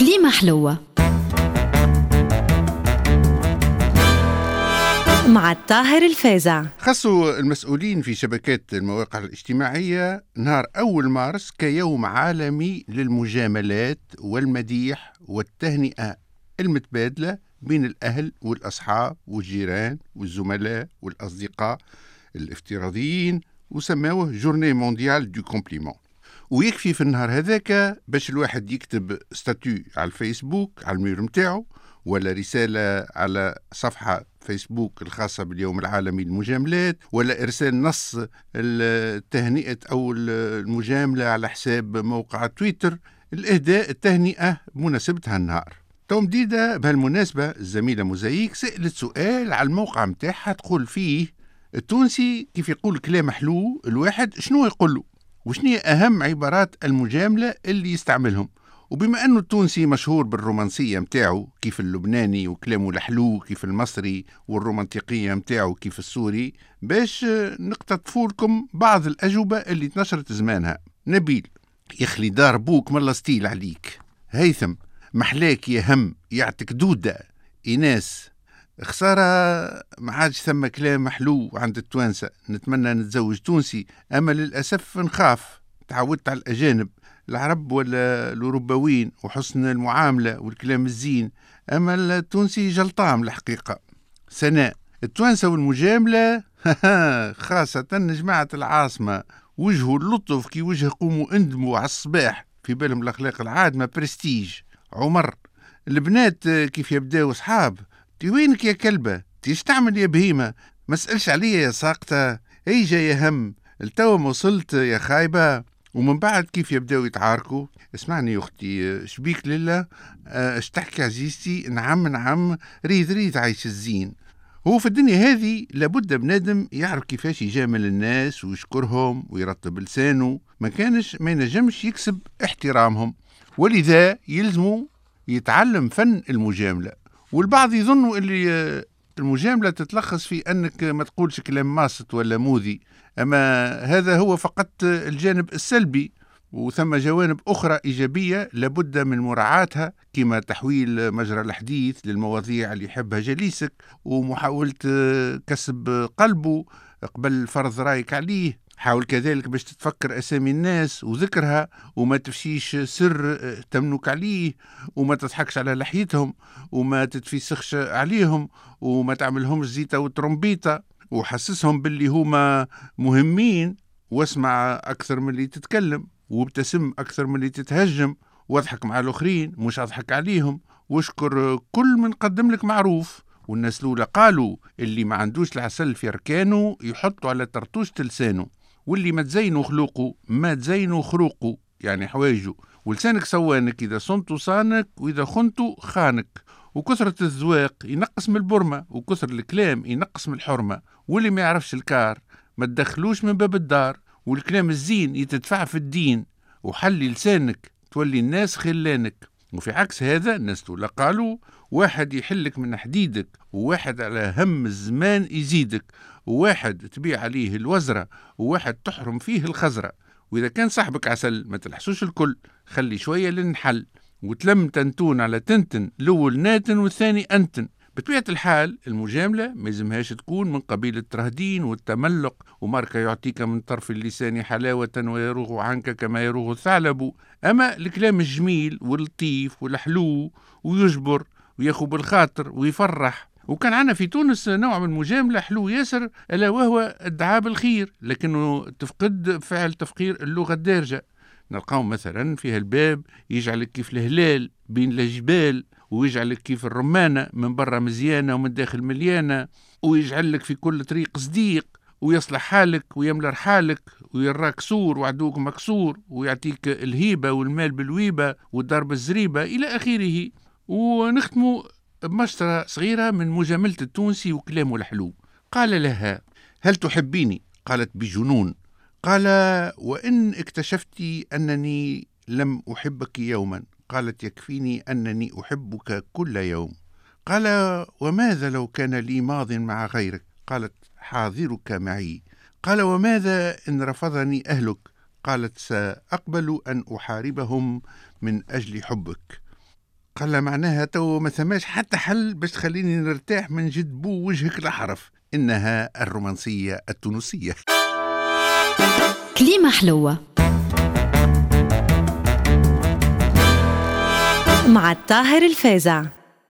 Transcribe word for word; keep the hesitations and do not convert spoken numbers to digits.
كليمة حلوة مع الطاهر الفازع. خصوا المسؤولين في شبكات المواقع الاجتماعية نهار أول مارس كيوم عالمي للمجاملات والمديح والتهنئة المتبادلة بين الأهل والأصحاب والجيران والزملاء والأصدقاء الافتراضيين، وسموه جورني مونديال دو كومبليمون. ويكفي في النهار هذاك باش الواحد يكتب ستاتيو على الفيسبوك على المير متاعه، ولا رسالة على صفحة فيسبوك الخاصة باليوم العالمي للمجاملات، ولا إرسال نص التهنئة أو المجاملة على حساب موقع تويتر، الإهداء التهنئة بمناسبة هالنهار. تو مديدة بهالمناسبة الزميلة موزايك سألت سؤال على الموقع متاعها، تقول فيه التونسي كيف يقول كلام حلو الواحد شنو يقول له، وشنو أهم عبارات المجاملة اللي يستعملهم. وبما أنه التونسي مشهور بالرومانسية متاعه كيف اللبناني وكلامه الحلو كيف المصري، والرومانتيقية متاعه كيف السوري، باش نقتطف لكم بعض الأجوبة اللي تنشرت زمانها. نبيل: يخلي دار بوك ملا ستيل عليك. هيثم: محلاك يا هم يعطيك دودة. إيناس: خسارة ما عادش ثم كلام حلو عند التوانسة، نتمنى نتزوج تونسي أما للأسف نخاف، تعودت على الأجانب العرب ولا الأوروباوين وحسن المعاملة والكلام الزين، أما التونسي جلطام الحقيقة. سناء: التوانسة والمجاملة خاصة جماعة العاصمة وجهوا اللطف كي وجه قوموا اندموا على الصباح، في بالهم الأخلاق العادمة برستيج. عمر: البنات كيف يبداو صحاب، تي وينك يا كلبة، تيش تعمل يا بهيمة، ما سألش عليا يا ساقطة، ايجا يا هم التوا ما وصلت يا خايبة. ومن بعد كيف يبداو يتعاركوا. اسمعني يا اختي شبيك لله، اش تحكي عزيزتي، نعم نعم ريد ريد عايش الزين. هو في الدنيا هذه لابد بنادم يعرف كيفاش يجامل الناس ويشكرهم ويرطب لسانه، ما كانش ما ينجمش يكسب احترامهم، ولذا يلزمه يتعلم فن المجاملة. والبعض يظنوا اللي المجاملة تتلخص في أنك ما تقولش كلام ماسط ولا موذي، أما هذا هو فقط الجانب السلبي، وثم جوانب أخرى إيجابية لابد من مراعاتها، كما تحويل مجرى الحديث للمواضيع اللي يحبها جليسك، ومحاولة كسب قلبه قبل فرض رأيك عليه. حاول كذلك باش تتفكر أسامي الناس وذكرها، وما تفشيش سر تمنك عليه، وما تضحكش على لحيتهم، وما تتفسخش عليهم، وما تعملهمش زيتا وترمبيتا، وحسسهم باللي هما مهمين، واسمع أكثر من اللي تتكلم، وابتسم أكثر من اللي تتهجم، واضحك مع الآخرين مش أضحك عليهم، واشكر كل من قدم لك معروف. والناس الأولى قالوا اللي ما عندوش العسل في ركانه يحطوا على طرطوشة لسانه، واللي ما تزينوا خلوقه ما تزينوا خروقه، يعني حوايجه. ولسانك سوانك، إذا صنتوا صانك وإذا خنتوا خانك. وكثرة الذواق ينقص من البرمة، وكثر الكلام ينقص من الحرمة. واللي ما يعرفش الكار ما تدخلوش من باب الدار. والكلام الزين يتدفع في الدين، وحلي لسانك تولي الناس خلانك. وفي عكس هذا الناس تقول قالوا واحد يحلك من حديدك، وواحد على هم الزمان يزيدك، وواحد تبيع عليه الوزرة، وواحد تحرم فيه الخزرة. وإذا كان صاحبك عسل ما تلحسوش الكل، خلي شوية للنحل، وتلم تنتون على تنتن، الأول ناتن والثاني أنتن. بطبيعة الحال المجاملة ما يلزمهاش تكون من قبيل الترهدين والتملق، وماركة يعطيك من طرف اللسان حلاوة ويروغ عنك كما يروغ الثعلب. أما الكلام الجميل واللطيف والحلو ويجبر وياخو بالخاطر ويفرح. وكان عنا في تونس نوع من المجاملة حلو ياسر، ألا وهو الدعاء بالخير، لكنه تفقد فعل تفقير اللغة الدارجة. نلقاهم مثلا في هالباب يجعلك كيف الهلال بين الجبال، ويجعلك كيف الرمانة من برا مزيانة ومن داخل مليانة، ويجعلك في كل طريق صديق، ويصلح حالك ويملر حالك، ويراك سور وعدوك مكسور، ويعطيك الهيبة والمال بالويبة والدار بالزريبة إلى آخره. ونختموا بمشترة صغيرة من مجاملة التونسي وكلامه الحلو. قال لها: هل تحبيني؟ قالت: بجنون. قال: وإن اكتشفت أنني لم أحبك يوما؟ قالت: يكفيني أنني أحبك كل يوم. قال: وماذا لو كان لي ماض مع غيرك؟ قالت: حاضرك معي. قال: وماذا إن رفضني أهلك؟ قالت: سأقبل أن أحاربهم من أجل حبك. قال معناها تو ما ثماش حتى حل باش تخليني نرتاح من جد بو وجهك الأحرف. إنها الرومانسية التونسية. كليمة حلوة مع الطاهر الفازع.